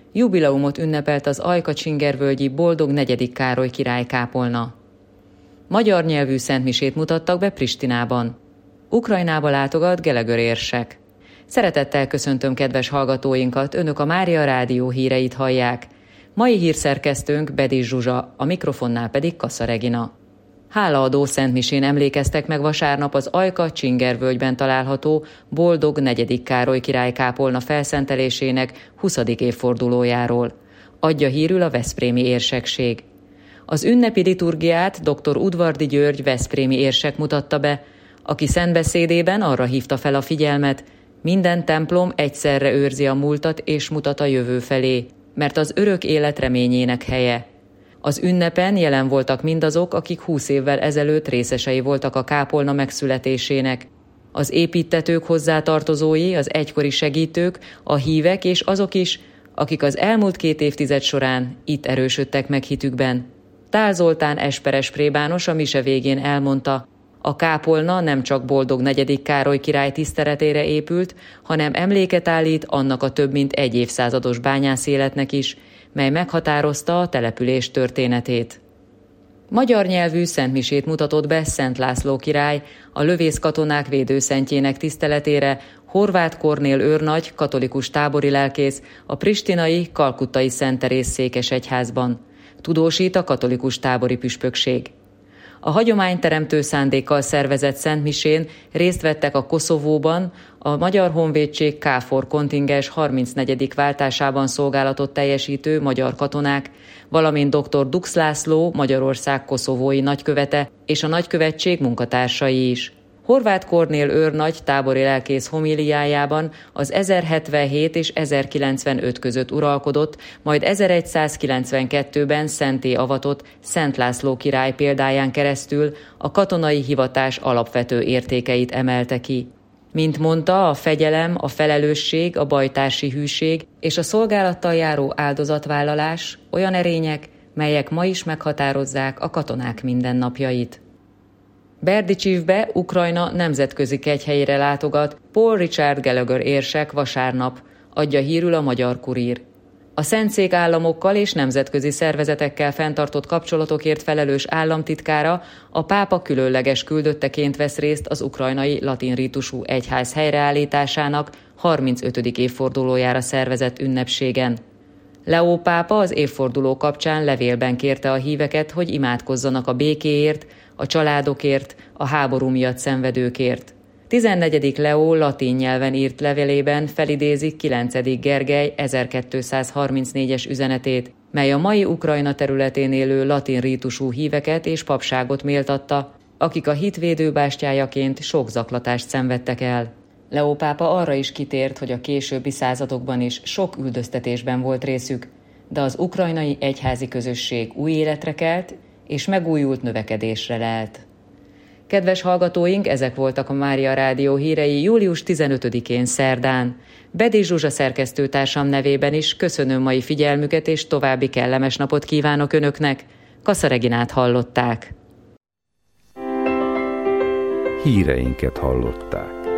Jubileumot ünnepelt az ajka-csingervölgyi Boldog 4. Károly király kápolna. Magyar nyelvű szentmisét mutattak be Pristinában. Ukrajnába látogat Gallagher érsek. Szeretettel köszöntöm kedves hallgatóinkat, önök a Mária Rádió híreit hallják. Mai hírszerkesztőnk Bedis Zsuzsa, a mikrofonnál pedig Kassa Regina. Hálaadó szentmisén emlékeztek meg vasárnap az Ajka-Csingervölgyben található Boldog 4. Károly király kápolna felszentelésének 20. évfordulójáról. Adja hírül a veszprémi érsekség. Az ünnepi liturgiát dr. Udvardi György veszprémi érsek mutatta be, aki szentbeszédében arra hívta fel a figyelmet, minden templom egyszerre őrzi a múltat és mutat a jövő felé, mert az örök élet reményének helye. Az ünnepen jelen voltak mindazok, akik 20 évvel ezelőtt részesei voltak a kápolna megszületésének. Az építtetők hozzátartozói, az egykori segítők, a hívek és azok is, akik az elmúlt 2 évtized során itt erősödtek meg hitükben. Tál Zoltán esperes plébános a mise végén elmondta, a kápolna nem csak Boldog 4. Károly király tiszteletére épült, hanem emléket állít annak a több mint 1 évszázados bányászéletnek is, mely meghatározta a település történetét. Magyar nyelvű szentmisét mutatott be Szent László király a lövészkatonák védőszentjének tiszteletére Horváth Kornél őrnagy, katolikus tábori lelkész a pristinai Kalkuttai Szent Teréz székesegyházban. Tudósít a katolikus tábori püspökség. A hagyományteremtő szándékkal szervezett szentmisén részt vettek a Koszovóban a Magyar Honvédség KFOR kontingens 34. váltásában szolgálatot teljesítő magyar katonák, valamint dr. Dux László, Magyarország koszovói nagykövete és a nagykövetség munkatársai is. Horváth Kornél őrnagy tábori lelkész homíliájában az 1077 és 1095 között uralkodott, majd 1192-ben szentté avatott Szent László király példáján keresztül a katonai hivatás alapvető értékeit emelte ki. Mint mondta, a fegyelem, a felelősség, a bajtársi hűség és a szolgálattal járó áldozatvállalás olyan erények, melyek ma is meghatározzák a katonák mindennapjait. Berdicsivbe, Ukrajna nemzetközi kegyhelyére látogat Paul Richard Gallagher érsek vasárnap, adja hírül a Magyar Kurír. A Szentszék államokkal és nemzetközi szervezetekkel fenntartott kapcsolatokért felelős államtitkára a pápa különleges küldötteként vesz részt az ukrajnai latin rítusú egyház helyreállításának 35. évfordulójára szervezett ünnepségen. Leó pápa az évforduló kapcsán levélben kérte a híveket, hogy imádkozzanak a békéért, a családokért, a háború miatt szenvedőkért. 14. Leó latin nyelven írt levelében felidézik 9. Gergely 1234-es üzenetét, mely a mai Ukrajna területén élő latin rítusú híveket és papságot méltatta, akik a hit védőbástyájaként sok zaklatást szenvedtek el. Leó pápa arra is kitért, hogy a későbbi századokban is sok üldöztetésben volt részük, de az ukrajnai egyházi közösség új életre kelt, és megújult növekedésre lelt. Kedves hallgatóink, ezek voltak a Mária Rádió hírei július 15-én szerdán. Bedis Zsuzsa szerkesztőtársam nevében is köszönöm mai figyelmüket, és további kellemes napot kívánok Önöknek. Kassa Reginát hallották. Híreinket hallották.